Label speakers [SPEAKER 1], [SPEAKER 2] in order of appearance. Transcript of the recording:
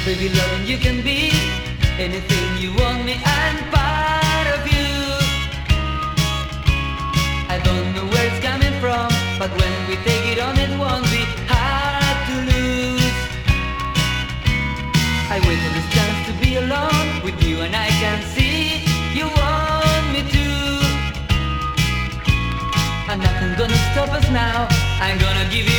[SPEAKER 1] Baby, loving you can be anything you want me. I'm part of you. I don't know where it's coming from, but when we take it on, it won't be hard to lose. I wait for this chance to be alone with you, and I can see you want me to. And nothing's gonna stop us now. I'm gonna give you